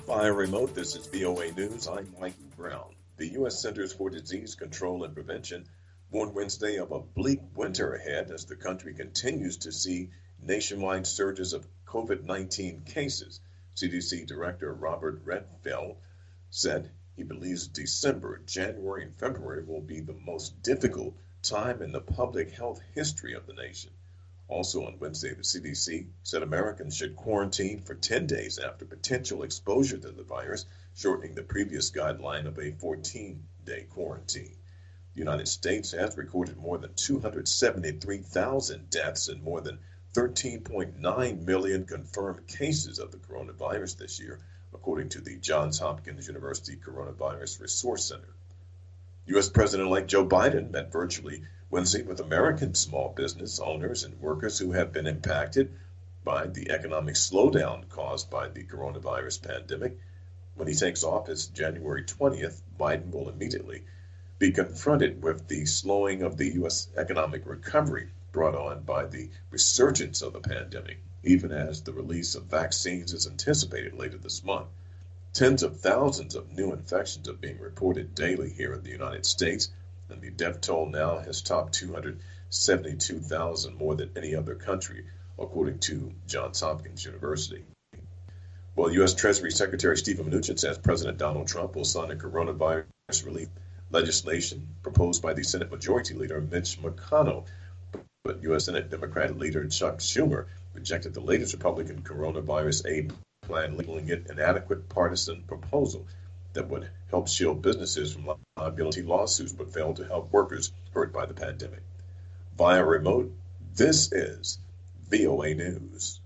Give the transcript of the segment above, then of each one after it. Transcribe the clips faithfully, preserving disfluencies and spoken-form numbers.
Via remote, this is V O A News. I'm Mike Brown. The U S Centers for Disease Control and Prevention warned Wednesday of a bleak winter ahead as the country continues to see nationwide surges of COVID nineteen cases. C D C Director Robert Redfield said he believes December, January, and February will be the most difficult time in the public health history of the nation. Also on Wednesday, the C D C said Americans should quarantine for ten days after potential exposure to the virus, shortening the previous guideline of a fourteen-day quarantine. The United States has recorded more than two hundred seventy-three thousand deaths and more than thirteen point nine million confirmed cases of the coronavirus this year, according to the Johns Hopkins University Coronavirus Resource Center. U S President-elect Joe Biden met virtually Wednesday with American small business owners and workers who have been impacted by the economic slowdown caused by the coronavirus pandemic. When he takes office January twentieth, Biden will immediately be confronted with the slowing of the U S economic recovery brought on by the resurgence of the pandemic, even as the release of vaccines is anticipated later this month. Tens of thousands of new infections are being reported daily here in the United States, and the death toll now has topped two hundred seventy-two thousand, more than any other country, according to Johns Hopkins University. Well, U S Treasury Secretary Steven Mnuchin says President Donald Trump will sign a coronavirus relief legislation proposed by the Senate Majority Leader Mitch McConnell, but U S Senate Democratic Leader Chuck Schumer rejected the latest Republican coronavirus aid plan, labeling it an inadequate partisan proposal that would help shield businesses from liability lawsuits but fail to help workers hurt by the pandemic. Via remote, this is V O A News.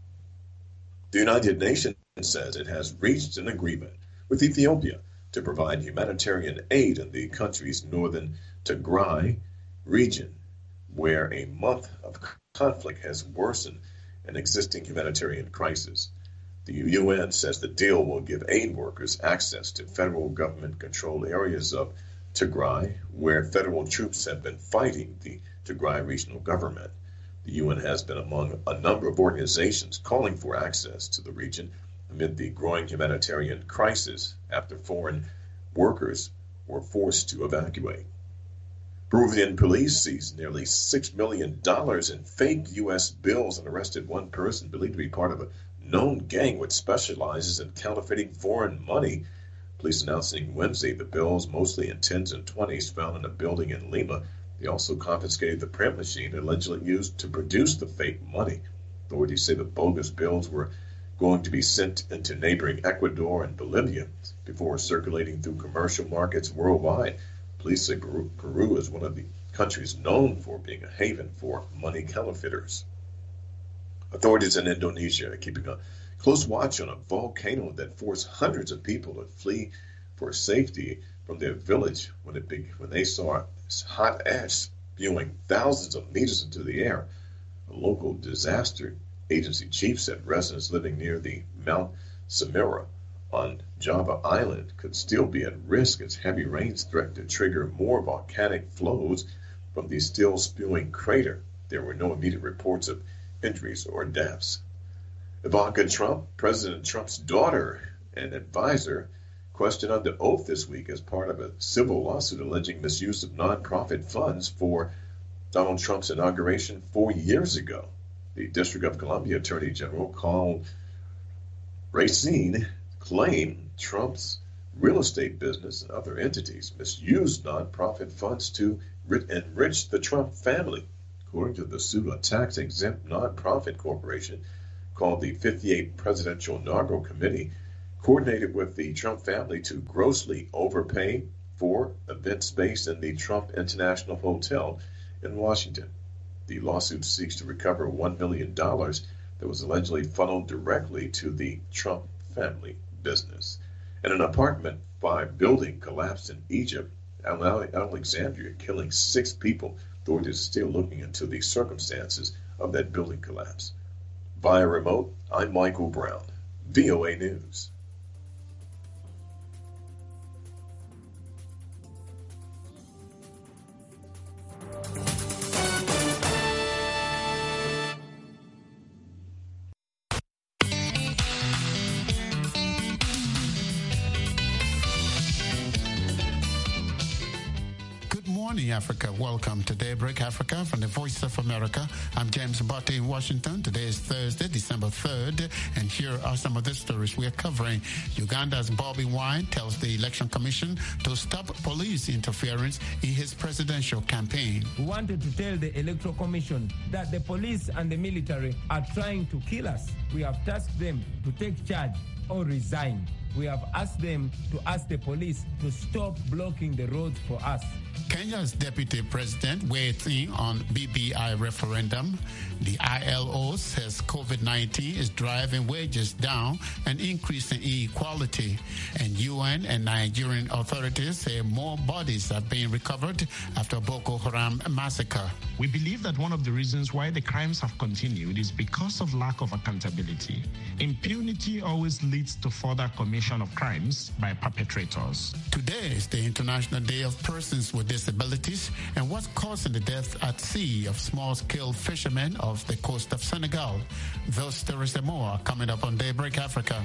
The United Nations says it has reached an agreement with Ethiopia to provide humanitarian aid in the country's northern Tigray region, where a month of conflict has worsened an existing humanitarian crisis. The U N says the deal will give aid workers access to federal government-controlled areas of Tigray, where federal troops have been fighting the Tigray regional government. The U N has been among a number of organizations calling for access to the region amid the growing humanitarian crisis after foreign workers were forced to evacuate. Peruvian police seized nearly six million dollars in fake U S bills and arrested one person believed to be part of a known gang which specializes in counterfeiting foreign money. Police announcing Wednesday the bills, mostly in tens and twenties, found in a building in Lima. They also confiscated the print machine allegedly used to produce the fake money. Authorities say the bogus bills were going to be sent into neighboring Ecuador and Bolivia before circulating through commercial markets worldwide. Police say Peru, Peru is one of the countries known for being a haven for money counterfeiters. Authorities in Indonesia are keeping a close watch on a volcano that forced hundreds of people to flee for safety from their village when it be, when they saw hot ash spewing thousands of meters into the air. A local disaster agency chief said residents living near the Mount Semeru on Java Island could still be at risk as heavy rains threaten to trigger more volcanic flows from the still spewing crater. There were no immediate reports of injuries or deaths. Ivanka Trump, President Trump's daughter and advisor, questioned under oath this week as part of a civil lawsuit alleging misuse of nonprofit funds for Donald Trump's inauguration four years ago. The District of Columbia Attorney General Carl Racine claimed Trump's real estate business and other entities misused nonprofit funds to enrich the Trump family. According to the suit, a tax-exempt nonprofit corporation called the fifty-eighth Presidential Inaugural Committee coordinated with the Trump family to grossly overpay for event space in the Trump International Hotel in Washington. The lawsuit seeks to recover one million dollars that was allegedly funneled directly to the Trump family business. And an apartment five building collapsed in Egypt, Alexandria, killing six people. Authorities are still looking into the circumstances of that building collapse. Via remote, I'm Michael Brown, V O A News. morning, Africa. Welcome to Daybreak Africa from the Voice of America. I'm James Botte in Washington. Today is Thursday, December third, and here are some of the stories we are covering. Uganda's Bobi Wine tells the Election Commission to stop police interference in his presidential campaign. We wanted to tell the Electoral Commission that the police and the military are trying to kill us. We have tasked them to take charge or resign. We have asked them to ask the police to stop blocking the roads for us. Kenya's deputy president weighed in on B B I referendum. The I L O says COVID nineteen is driving wages down and increasing inequality. And U N and Nigerian authorities say more bodies are being recovered after Boko Haram massacre. We believe that one of the reasons why the crimes have continued is because of lack of accountability. Impunity always leads to further commission of crimes by perpetrators. Today is the International Day of Persons with Disabilities, and what's causing the death at sea of small-scale fishermen off the coast of Senegal. Those stories and more are coming up on Daybreak Africa.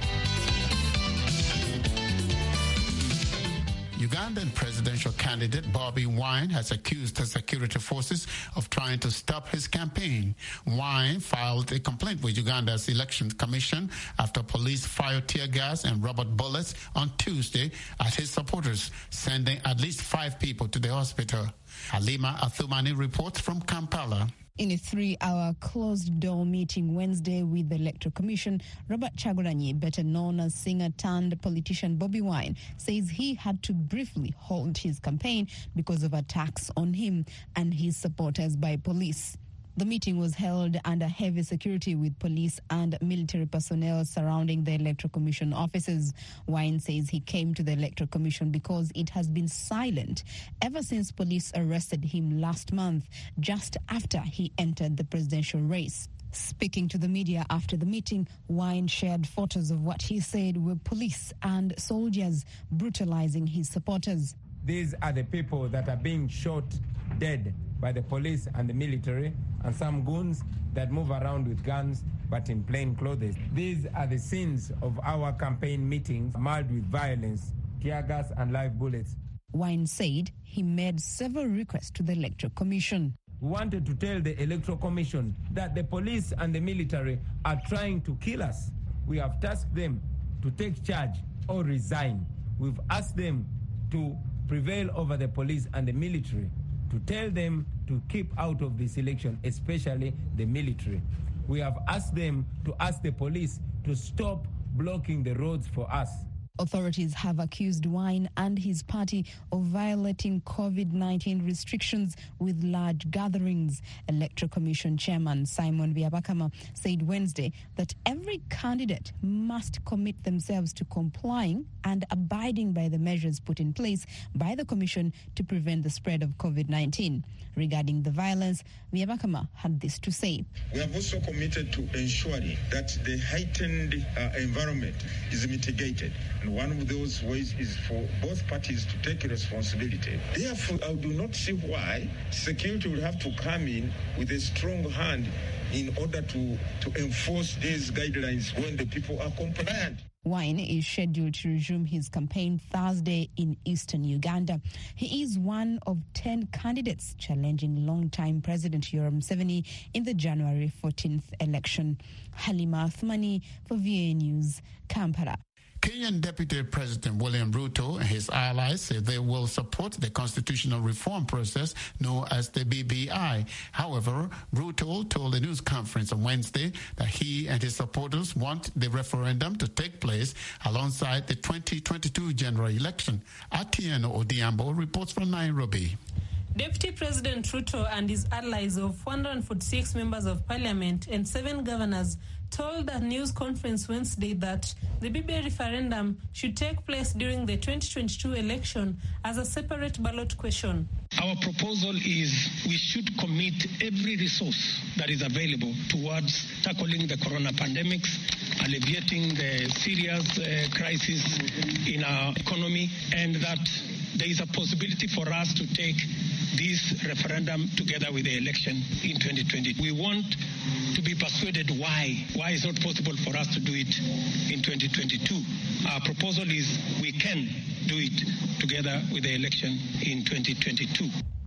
Ugandan presidential candidate Bobi Wine has accused the security forces of trying to stop his campaign. Wine filed a complaint with Uganda's Election Commission after police fired tear gas and rubber bullets on Tuesday at his supporters, sending at least five people to the hospital. Halima Athumani reports from Kampala. In a three-hour closed-door meeting Wednesday with the Electoral Commission, Robert Chagulanyi, better known as singer-turned-politician Bobi Wine, says he had to briefly halt his campaign because of attacks on him and his supporters by police. The meeting was held under heavy security with police and military personnel surrounding the Electoral Commission offices. Wine says he came to the Electoral Commission because it has been silent ever since police arrested him last month, just after he entered the presidential race. Speaking to the media after the meeting, Wine shared photos of what he said were police and soldiers brutalizing his supporters. These are the people that are being shot dead by the police and the military, and some goons that move around with guns but in plain clothes. These are the scenes of our campaign meetings, marred with violence, tear gas and live bullets. Wine said he made several requests to the Electoral Commission. We wanted to tell the Electoral Commission that the police and the military are trying to kill us. We have tasked them to take charge or resign. We've asked them to prevail over the police and the military, to tell them to keep out of this election, especially the military. We have asked them to ask the police to stop blocking the roads for us. Authorities have accused Wine and his party of violating COVID nineteen restrictions with large gatherings. Electoral Commission Chairman Simon Byabakama said Wednesday that every candidate must commit themselves to complying and abiding by the measures put in place by the Commission to prevent the spread of COVID nineteen. Regarding the violence, Byabakama had this to say. We have also committed to ensuring that the heightened uh, environment is mitigated. And one of those ways is for both parties to take responsibility. Therefore, I do not see why security will have to come in with a strong hand in order to, to enforce these guidelines when the people are compliant. Wine is scheduled to resume his campaign Thursday in eastern Uganda. He is one of ten candidates challenging longtime President Yoweri Museveni in the January fourteenth election. Halima Athumani for V A News, Kampala. Kenyan Deputy President William Ruto and his allies say they will support the constitutional reform process known as the B B I. However, Ruto told a news conference on Wednesday that he and his supporters want the referendum to take place alongside the twenty twenty-two general election. Atieno Odiambo reports from Nairobi. Deputy President Ruto and his allies of one hundred forty-six members of parliament and seven governors told a news conference Wednesday that the B B I referendum should take place during the twenty twenty-two election as a separate ballot question. Our proposal is we should commit every resource that is available towards tackling the corona pandemics, alleviating the serious uh, crisis in our economy, and that there is a possibility for us to take this referendum together with the election in twenty twenty. We want to be persuaded why. Why is it not possible for us to do it in twenty twenty-two? Our proposal is we can do it together with the election in twenty twenty-two.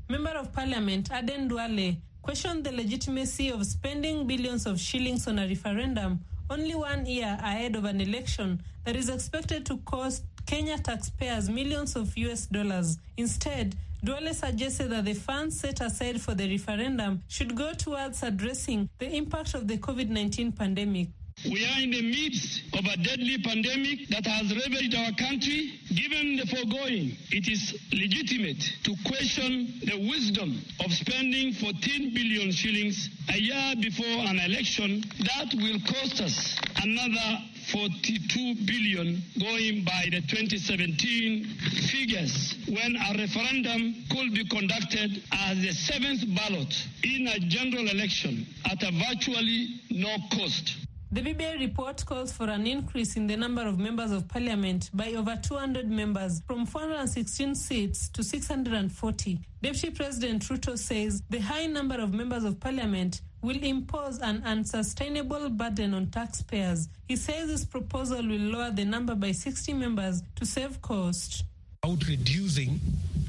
Member of Parliament Aden Duale questioned the legitimacy of spending billions of shillings on a referendum only one year ahead of an election that is expected to cost Kenya taxpayers millions of U S dollars. Instead, Duale suggested that the funds set aside for the referendum should go towards addressing the impact of the COVID nineteen pandemic. We are in the midst of a deadly pandemic that has ravaged our country. Given the foregoing, it is legitimate to question the wisdom of spending fourteen billion shillings a year before an election that will cost us another forty-two billion going by the twenty seventeen figures, when a referendum could be conducted as the seventh ballot in a general election at a virtually no cost. The B B I report calls for an increase in the number of members of parliament by over two hundred members, from four hundred sixteen seats to six hundred forty. Deputy President Ruto says the high number of members of parliament will impose an unsustainable burden on taxpayers. He says this proposal will lower the number by sixty members to save cost. Out reducing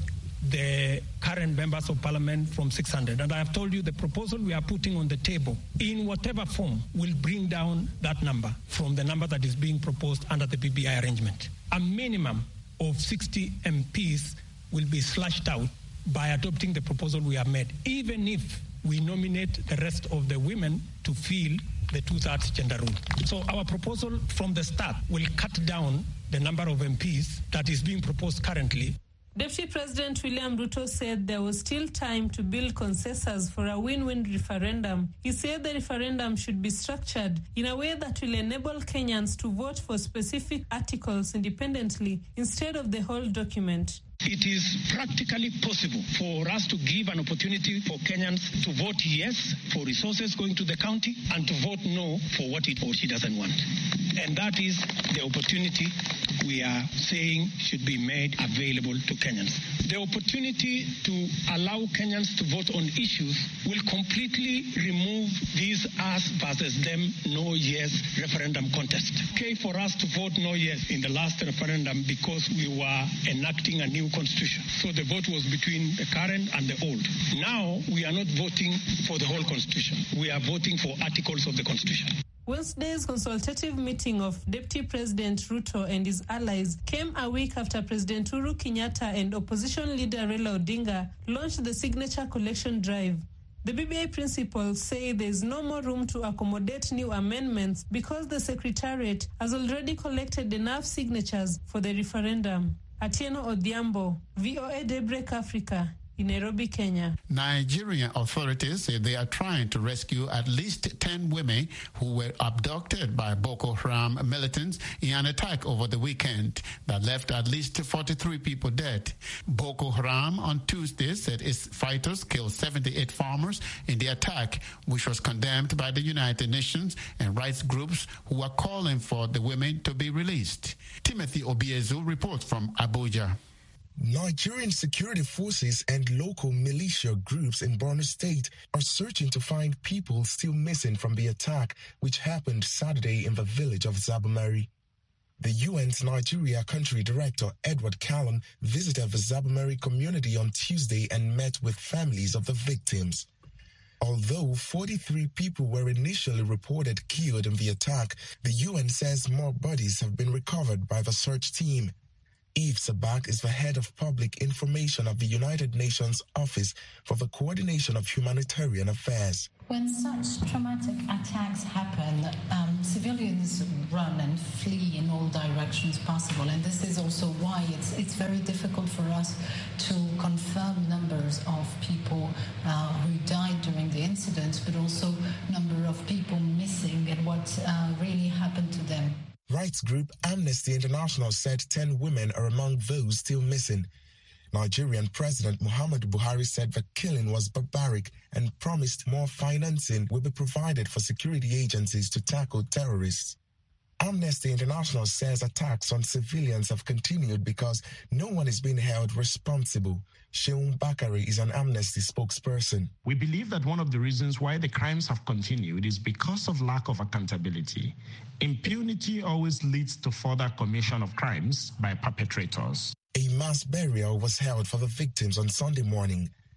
the current members of parliament from six hundred. And I have told you the proposal we are putting on the table, in whatever form, will bring down that number from the number that is being proposed under the B B I arrangement. A minimum of sixty M Ps will be slashed out by adopting the proposal we have made, even if we nominate the rest of the women to fill the two-thirds gender rule. So our proposal from the start will cut down the number of M Ps that is being proposed currently. Deputy President William Ruto said there was still time to build consensus for a win-win referendum. He said the referendum should be structured in a way that will enable Kenyans to vote for specific articles independently instead of the whole document. It is practically possible for us to give an opportunity for Kenyans to vote yes for resources going to the county and to vote no for what it or she doesn't want. And that is the opportunity we are saying should be made available to Kenyans. The opportunity to allow Kenyans to vote on issues will completely remove this us versus them no yes referendum contest. Okay for us to vote no yes in the last referendum because we were enacting a new constitution. So the vote was between the current and the old. Now we are not voting for the whole constitution. We are voting for articles of the constitution. Wednesday's consultative meeting of Deputy President Ruto and his allies came a week after President Uhuru Kenyatta and opposition leader Raila Odinga launched the signature collection drive. The B B I principals say there is no more room to accommodate new amendments because the Secretariat has already collected enough signatures for the referendum. Atieno Odhiambo, V O A Daybreak Africa, in Nairobi, Kenya. Nigerian authorities say they are trying to rescue at least ten women who were abducted by Boko Haram militants in an attack over the weekend that left at least forty-three people dead. Boko Haram on Tuesday said its fighters killed seventy-eight farmers in the attack, which was condemned by the United Nations and rights groups who are calling for the women to be released. Timothy Obiezu reports from Abuja. Nigerian security forces and local militia groups in Borno State are searching to find people still missing from the attack which happened Saturday in the village of Zabamari. The U N's Nigeria Country Director Edward Callum visited the Zabamari community on Tuesday and met with families of the victims. Although forty-three people were initially reported killed in the attack, the U N says more bodies have been recovered by the search team. Eve Sabak is the head of public information of the United Nations Office for the Coordination of Humanitarian Affairs. When such traumatic attacks happen, um, civilians run and flee in all directions possible. And this is also why it's, it's very difficult for us to confirm numbers of people uh, who died during the incident, but also number of people missing and what uh, really happened to them. Rights group Amnesty International said ten women are among those still missing. Nigerian President Muhammadu Buhari said the killing was barbaric and promised more financing will be provided for security agencies to tackle terrorists. Amnesty International says attacks on civilians have continued because no one is being held responsible. Sheun Bakari is an Amnesty spokesperson. We believe that one of the reasons why the crimes have continued is because of lack of accountability. Impunity always leads to further commission of crimes by perpetrators. A mass burial was held for the victims on Sunday morning.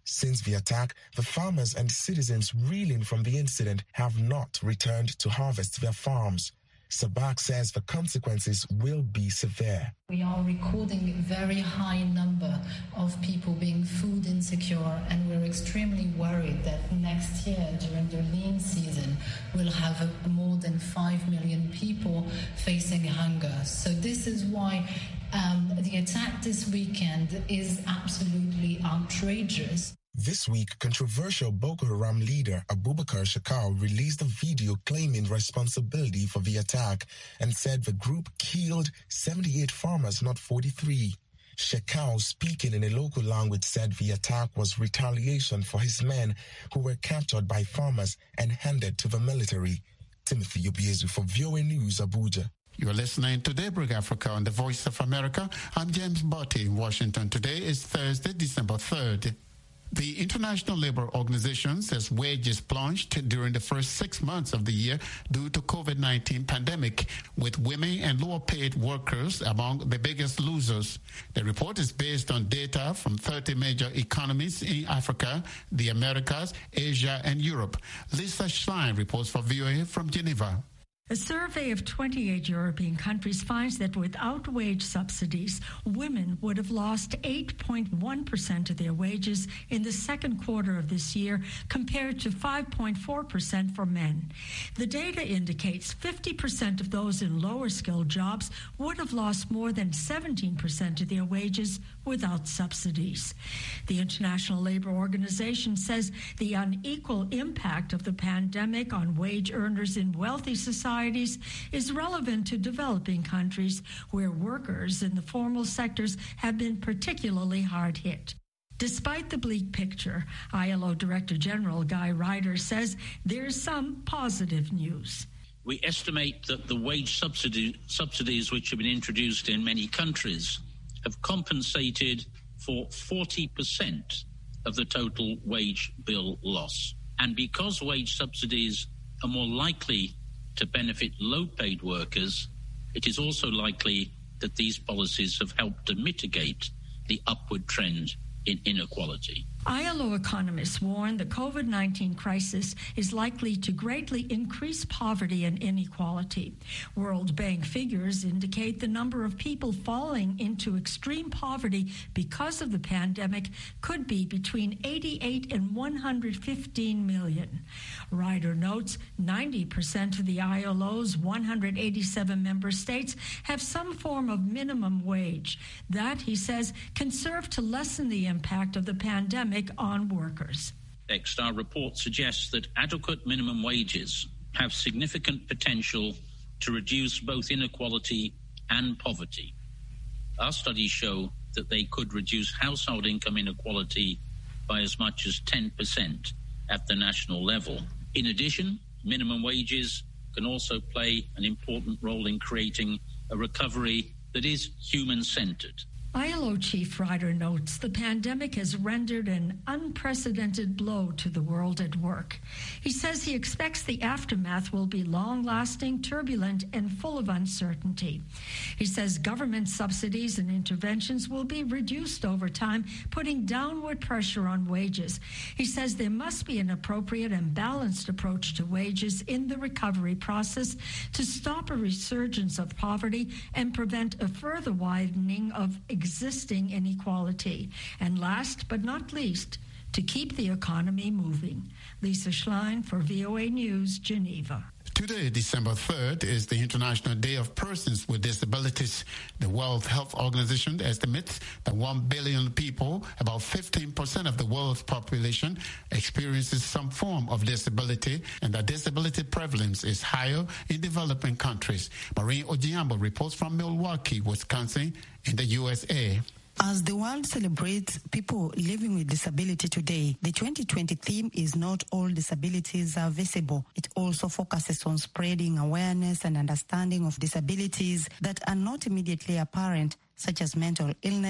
Since the attack, the farmers and citizens reeling from the incident have not returned to harvest their farms. Sabak says the consequences will be severe. We are recording a very high number of people being food insecure, and we're extremely worried that next year, during the lean season, we'll have a, more than five million people facing hunger. So this is why um, the attack this weekend is absolutely outrageous. This week, controversial Boko Haram leader Abubakar Shekau released a video claiming responsibility for the attack and said the group killed seventy-eight farmers, not forty-three. Shekau, speaking in a local language, said the attack was retaliation for his men who were captured by farmers and handed to the military. Timothy Obiezu for V O A News, Abuja. You're listening to Daybreak Africa on the Voice of America. I'm James Botti in Washington. Today is Thursday, December third. The International Labour Organization says wages plunged during the first six months of the year due to COVID nineteen pandemic, with women and lower-paid workers among the biggest losers. The report is based on data from thirty major economies in Africa, the Americas, Asia, and Europe. Lisa Schlein reports for V O A from Geneva. A survey of twenty-eight European countries finds that without wage subsidies, women would have lost eight point one percent of their wages in the second quarter of this year, compared to five point four percent for men. The data indicates fifty percent of those in lower-skilled jobs would have lost more than seventeen percent of their wages without subsidies. The International Labour Organization says the unequal impact of the pandemic on wage earners in wealthy societies is relevant to developing countries where workers in the formal sectors have been particularly hard hit. Despite the bleak picture, I L O Director General Guy Ryder says there's some positive news. We estimate that the wage subsidy, subsidies which have been introduced in many countries have compensated for forty percent of the total wage bill loss. And because wage subsidies are more likely to benefit low-paid workers, it is also likely that these policies have helped to mitigate the upward trend in inequality. I L O economists warn the COVID nineteen crisis is likely to greatly increase poverty and inequality. World Bank figures indicate the number of people falling into extreme poverty because of the pandemic could be between eighty-eight and one hundred fifteen million. Ryder notes ninety percent of the I L O's one hundred eighty-seven member states have some form of minimum wage. That, he says, can serve to lessen the impact of the pandemic on workers. Next, our report suggests that adequate minimum wages have significant potential to reduce both inequality and poverty. Our studies show that they could reduce household income inequality by as much as ten percent at the national level. In addition, minimum wages can also play an important role in creating a recovery that is human-centered. I L O Chief Ryder notes the pandemic has rendered an unprecedented blow to the world at work. He says he expects the aftermath will be long-lasting, turbulent, and full of uncertainty. He says government subsidies and interventions will be reduced over time, putting downward pressure on wages. He says there must be an appropriate and balanced approach to wages in the recovery process to stop a resurgence of poverty and prevent a further widening of existing inequality. And last but not least, to keep the economy moving. Lisa Schlein for V O A News, Geneva. Today, December third, is the International Day of Persons with Disabilities. The World Health Organization estimates that one billion people, about fifteen percent of the world's population, experiences some form of disability, and that disability prevalence is higher in developing countries. Maureen Ojiambo reports from Milwaukee, Wisconsin, in the U S A. As the world celebrates people living with disability today, the twenty twenty theme is Not All Disabilities Are Visible. It also focuses on spreading awareness and understanding of disabilities that are not immediately apparent, such as mental illness,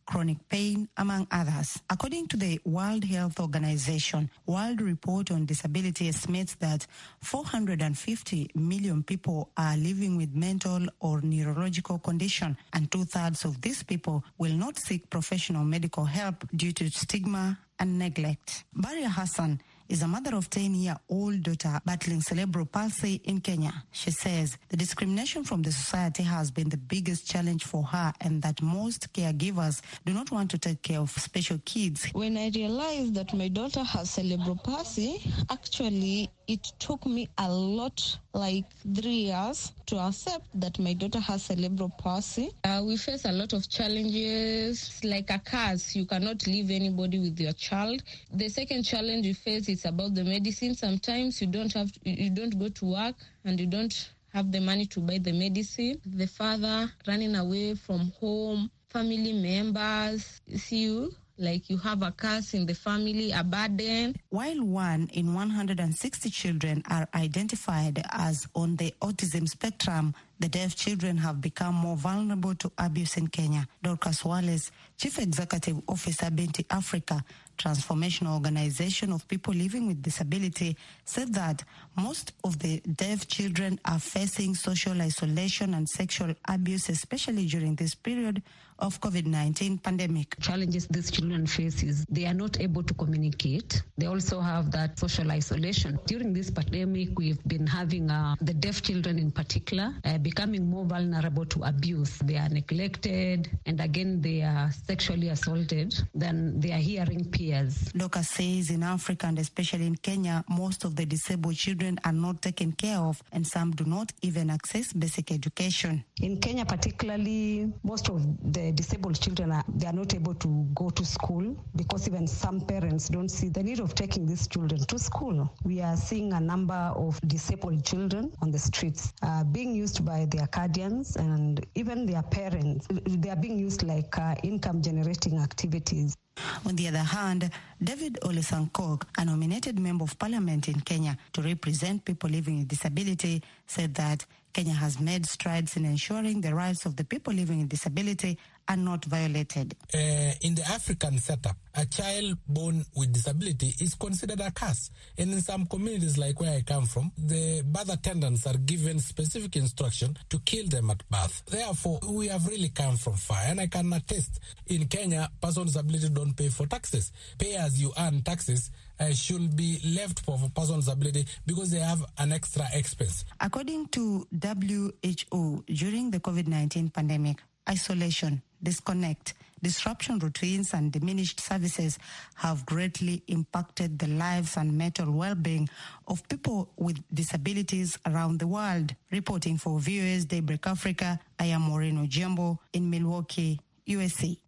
chronic pain, among others. According to the World Health Organization, World Report on Disability estimates that four hundred fifty million people are living with mental or neurological condition, and two-thirds of these people will not seek professional medical help due to stigma and neglect. Baria Hassan is a mother of ten-year-old daughter battling cerebral palsy in Kenya. She says the discrimination from the society has been the biggest challenge for her, and that most caregivers do not want to take care of special kids. When I realized that my daughter has cerebral palsy, actually it took me a lot, like three years, to accept that my daughter has cerebral palsy. Uh, we face a lot of challenges, like a curse. You cannot leave anybody with your child. The second challenge we face is about the medicine. Sometimes you don't have, to, you don't go to work and you don't have the money to buy the medicine. The father running away from home, family members see you like you have a curse in the family, a burden. While one in one hundred sixty children are identified as on the autism spectrum, the deaf children have become more vulnerable to abuse in Kenya. Dorcas Wallace, Chief Executive Officer, Binti Africa, transformational organization of people living with disability, said that most of the deaf children are facing social isolation and sexual abuse, especially during this period of COVID nineteen pandemic. Challenges these children face is they are not able to communicate. They also have that social isolation. During this pandemic, we've been having uh, the deaf children in particular uh, becoming more vulnerable to abuse. They are neglected, and again, they are sexually assaulted than their hearing peers. Dorcas says in Africa, and especially in Kenya, most of the disabled children are not taken care of, and some do not even access basic education. In Kenya particularly, most of the disabled children, are, they are not able to go to school because even some parents don't see the need of taking these children to school. We are seeing a number of disabled children on the streets uh, being used by their guardians and even their parents. They are being used like uh, income generating activities. On the other hand, David Ole Sankok, a nominated member of parliament in Kenya to represent people living with disability, said that Kenya has made strides in ensuring the rights of the people living with disability are not violated. Uh, in the African setup, a child born with disability is considered a curse. And in some communities like where I come from, the birth attendants are given specific instruction to kill them at birth. Therefore, we have really come from far. And I can attest, in Kenya, persons with disability don't pay for taxes. Pay as you earn taxes uh, should be left for, for persons with disability because they have an extra expense. According to W H O, during the COVID nineteen pandemic, isolation, disconnect, disruption routines, and diminished services have greatly impacted the lives and mental well-being of people with disabilities around the world. Reporting for V O A's Daybreak Africa, I am Maureen Ojembo in Milwaukee, U S A.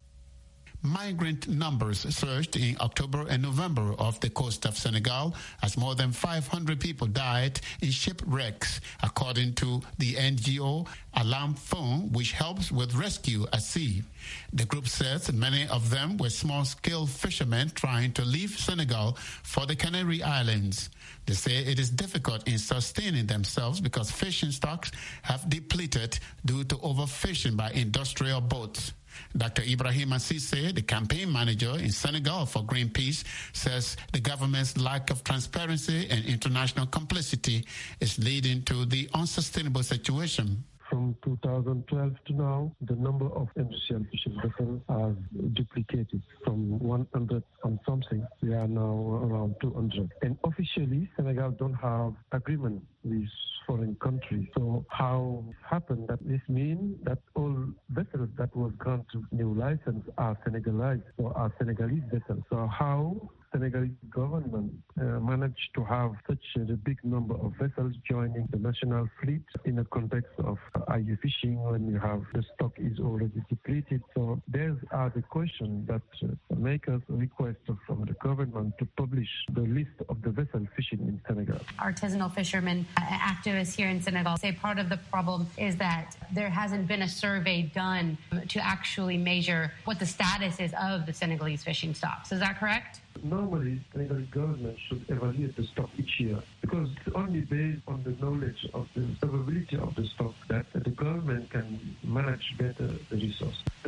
Migrant numbers surged in October and November off the coast of Senegal as more than five hundred people died in shipwrecks, according to the N G O Alarm Phone, which helps with rescue at sea. The group says many of them were small-scale fishermen trying to leave Senegal for the Canary Islands. They say it is difficult in sustaining themselves because fishing stocks have depleted due to overfishing by industrial boats. Doctor Ibrahim Assise, the campaign manager in Senegal for Greenpeace, says the government's lack of transparency and international complicity is leading to the unsustainable situation. From two thousand twelve to now, the number of industrial fishing vessels has duplicated from one hundred and something. We are now around two hundred. And officially, Senegal don't have agreement with foreign countries. So how happened that this means that all vessels that was granted new license are Senegalese or are Senegalese vessels. So how Senegalese government uh, managed to have such a big number of vessels joining the national fleet in the context of uh, ice fishing when you have the stock is already depleted. So these are the questions that uh, make us request from the government to publish the list of the vessels fishing in Senegal. Artisanal fishermen, uh, activists here in Senegal say part of the problem is that there hasn't been a survey done to actually measure what the status is of the Senegalese fishing stocks. Is that correct? Normally, the Senegalese government should evaluate the stock each year because it's only based on the knowledge of the survivability of the stock that the government can manage better the resource. The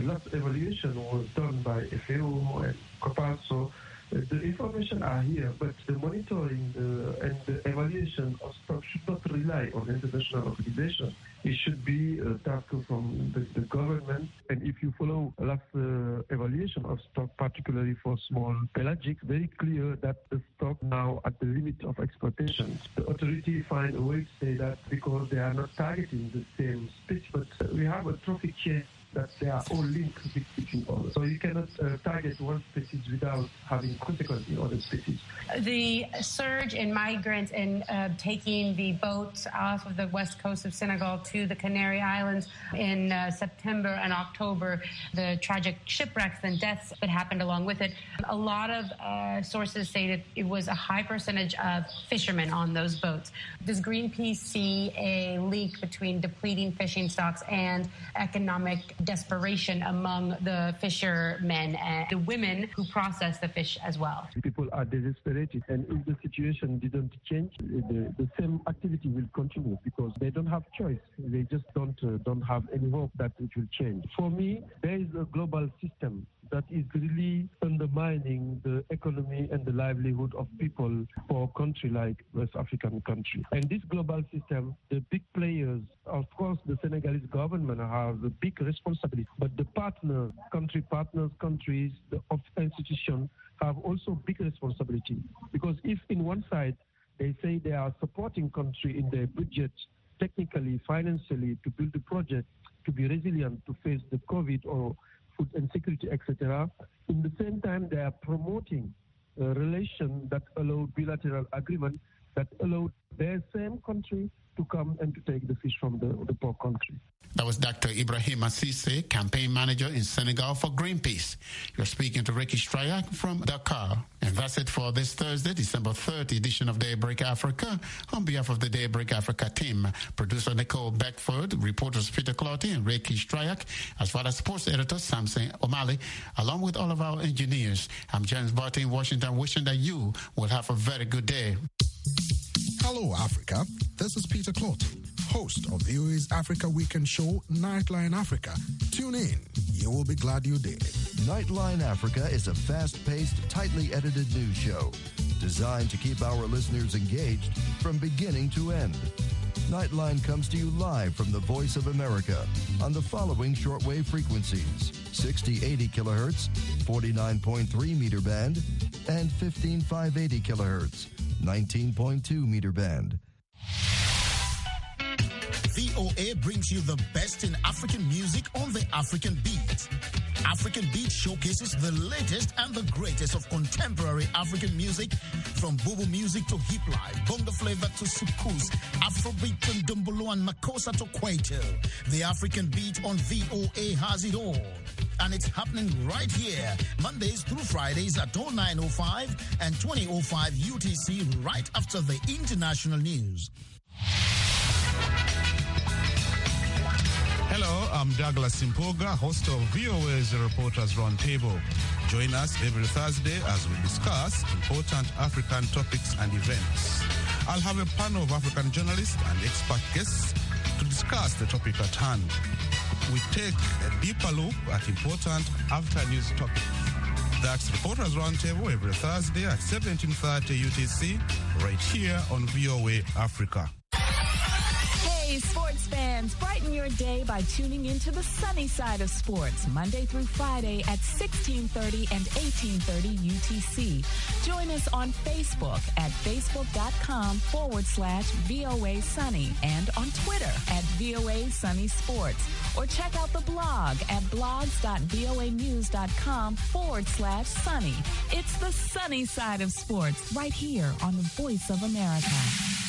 last evaluation was done by F A O and COPAS, so uh, the information are here, but the monitoring uh, and the evaluation of stock should not rely on international organizations. It should be a task from the, the government. And if you follow last uh, evaluation of stock, particularly for small pelagic, very clear that the stock now at the limit of exploitation. The authority find a way to say that because they are not targeting the same species, but we have a trophic chain that they are all linked with each other. So you cannot uh, target one species without having consequences in other species. The surge in migrants and uh, taking the boats off of the west coast of Senegal to the Canary Islands in uh, September and October, the tragic shipwrecks and deaths that happened along with it. A lot of uh, sources say that it was a high percentage of fishermen on those boats. Does Greenpeace see a link between depleting fishing stocks and economic desperation among the fishermen and the women who process the fish as well? People are desperate, and if the situation didn't change, the, the same activity will continue because they don't have choice. They just don't uh, don't have any hope that it will change. For me, there is a global system that is really undermining the economy and the livelihood of people for a country like West African country. And this global system, the big players, of course, the Senegalese government have a big responsibility, but the partners, country partners, countries, the institutions have also big responsibility. Because if in one side they say they are supporting country in their budget, technically, financially, to build the project, to be resilient, to face the COVID or food insecurity, et cetera. In the same time, they are promoting a relation that allow bilateral agreement that allow their same country to come and to take the fish from the, the poor country. That was Doctor Ibrahim Assise, campaign manager in Senegal for Greenpeace. You're speaking to Ricky Strayak from Dakar. And that's it for this Thursday, December thirtieth edition of Daybreak Africa. On behalf of the Daybreak Africa team, producer Nicole Beckford, reporters Peter Clotty and Ricky Strayak, as well as sports editor Samson O'Malley, along with all of our engineers. I'm James Barton in Washington, wishing that you will have a very good day. Hello, Africa. This is Peter Clotty, host of V O A's Africa Weekend show, Nightline Africa. Tune in. You will be glad you did. Nightline Africa is a fast-paced, tightly edited news show designed to keep our listeners engaged from beginning to end. Nightline comes to you live from the Voice of America on the following shortwave frequencies: sixty eighty kilohertz, forty-nine point three meter band, and fifteen five eighty kilohertz, nineteen point two meter band. V O A brings you the best in African music on the African Beat. African Beat showcases the latest and the greatest of contemporary African music, from Bobo music to hip life, bongo flavor to soukous, Afrobeat and Dumbolo and Makossa to Kwaito. The African Beat on V O A has it all. And it's happening right here, Mondays through Fridays at oh nine oh five and twenty oh five U T C, right after the international news. Hello, I'm Douglas Impoga, host of V O A's Reporters Roundtable. Join us every Thursday as we discuss important African topics and events. I'll have a panel of African journalists and expert guests to discuss the topic at hand. We take a deeper look at important after-news topics. That's Reporters Roundtable every Thursday at seventeen thirty U T C, right here on V O A Africa. Hey, sports fans, brighten your day by tuning into the sunny side of sports, Monday through Friday at sixteen thirty and eighteen thirty U T C. Join us on Facebook at facebook.com forward slash VOA Sunny and on Twitter at VOA Sunny Sports. Or check out the blog at blogs.voanews.com forward slash sunny. It's the sunny side of sports right here on the Voice of America.